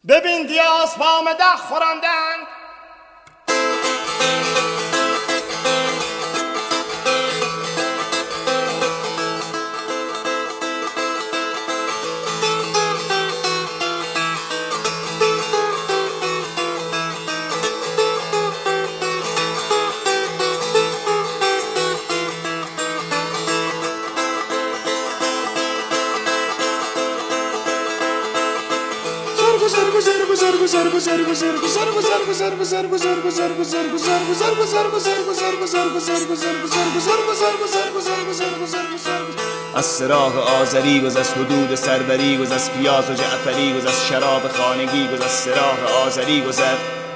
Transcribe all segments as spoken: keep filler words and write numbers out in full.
ببین دیاز پام ده خوراندن از سراغ آذری گذر، از حدود سربری گذر، از پیاز و جعفری گذر، از شراب خانگی گذر، از سراغ آذری گذر.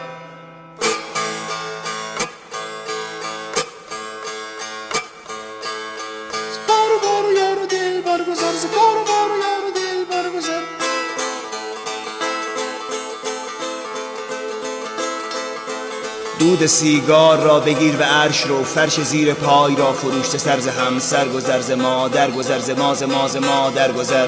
دود سیگار را بگیر و عرش رو، فرش زیر پای را فروشته سر ز همسر گذر، ز مادر گذر، ز ما ز ما ز مادر گذر.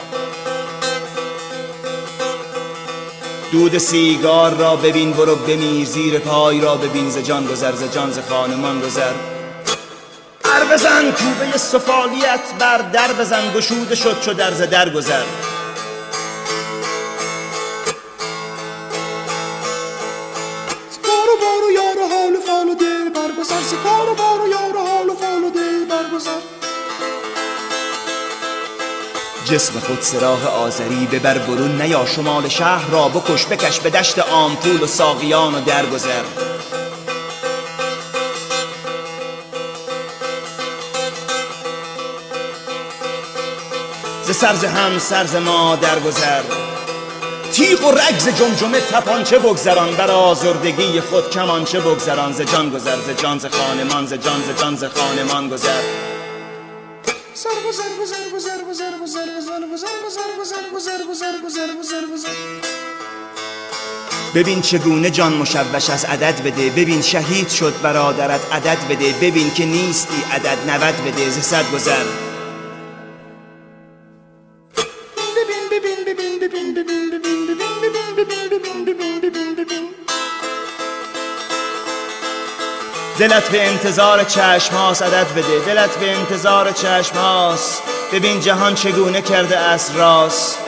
دود سیگار را ببین برو بمیر، زیر پای را ببین ز جان گذر، ز جان ز خانمان گذر. در بزن کوبه سفالیت بر در بزن، گشوده شد چو در ز در گذر. سکار و بار و یار حال و فال و دل برگذر. جسم خود سراح آذری ببر برون، نیا شمال شهر را بکش بکش به دشت آمپول و ساقیان و درگذر. ز سر ز هم سر ز ما درگذر. تیغ و رگز جمجمه تپانچه بگذران، بر آزردگی خود کمانچه بگذران. ز جان گذر، ز جان ز خانمان، ز جان ز جان ز خانمان گذر. سر گذر گذر گذر گذر گذر گذر گذر گذر گذر گذر گذر گذر گذر. ببین چگونه جان مشوش از عدد بده، ببین شهید شد برادرت عدد بده، ببین که نیستی عدد نود بده، ز صد گذر. دلت به انتظار چشم هاست عدد بده، دلت به انتظار چشم هاست. ببین جهان چگونه کرده است راست.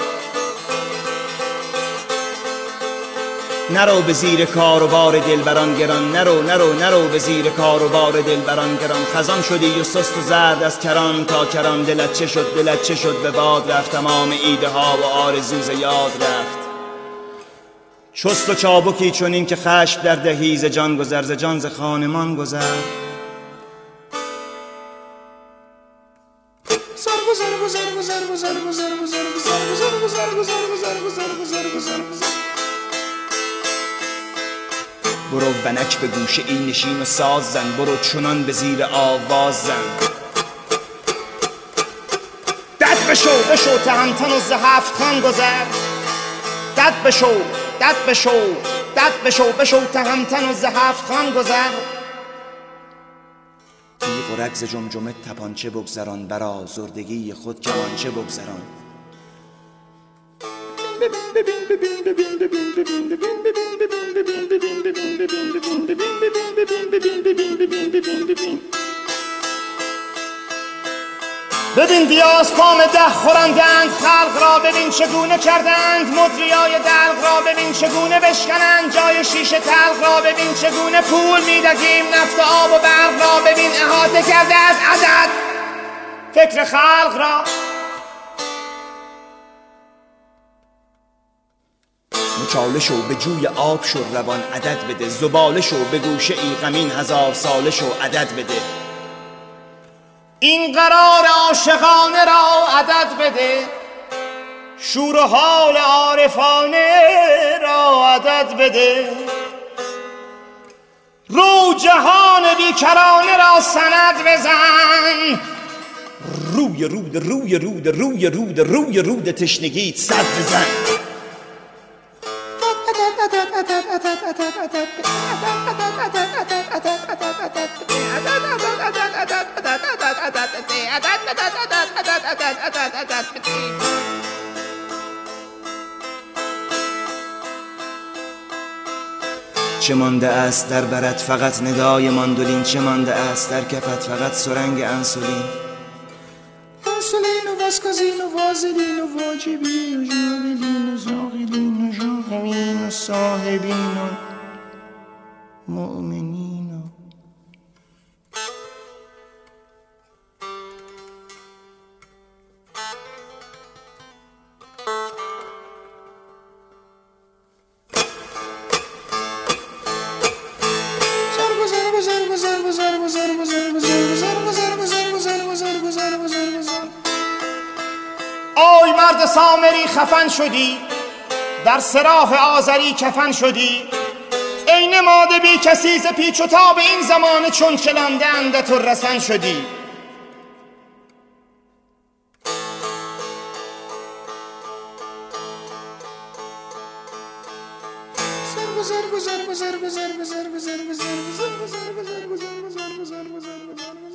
نرو به زیر کار و بار دلبران گران، نرو نرو نرو به زیر کار و بار دلبران گران. خزان شدی و سست و زرد از کران تا کران. دلت چه شد دلت چه شد به باد رفت، تمام ایده ها و آرزوز یاد رفت. چست و چابکی چنین که خشم در دهی، ز جان گذر، ز جان ز خانمان گذر. سر گذر گذر گذر گذر گذر گذر گذر گذر گذر گذر گذر گذر گذر گذر. برو ونک به گوشه این نشین و ساز زن، برو چنان به زیر آواز زن. دد بشو بشو تهمتن و ز هفت خان گذر. دد بشو دد بشو دد بشو بشو تهمتن و ز هفت خان گذر. تیغ و رگز جمجمه تپانچه بگذران، بر آزردگی خود کمانچه بگذران. ببین ببین ببین ببین ببین ببین ببین ببین ببین ببین ببین ببین ببین ببین ببین ببین ببین ببین ببین. ببین دیاز پام ده خورندند خلق را، ببین چگونه کردند مدریای دلق را. ببین چگونه بشکنند جای شیشه تلق را، ببین چگونه پول میدگیم نفت آب و برق را. ببین احاطه کرده از عدد فکر خلق را. مچاله شو به جوی آب شو روان عدد بده، زباله شو به گوشه ای غمین هزار ساله شو عدد بده. این قرار عاشقانه را عدد بده، شور و حال عارفانه را عدد بده. رو جهان بیکرانه را سند بزن، روی رود روی رود روی رود روی رود تشنگیت صد بزن. چه مانده است در برت فقط ندای ماندولین، چه مانده است در کفت فقط سرنگ انسولین. انسولین و واسکازین و وازلین و واجبین و جابلین و زاغلین و جاغمین و صاحبین و مؤمنین و آی مرد سامری خفن شدی، در سراح آذری کفن شدی، ای نماده بی کسی ز پیچ و تاب این زمان چون چلانده اندت و رسن شدی. گذر گذر گذر گذر گذر گذر گذر گذر گذر گذر گذر گذر گذر گذر گذر گذر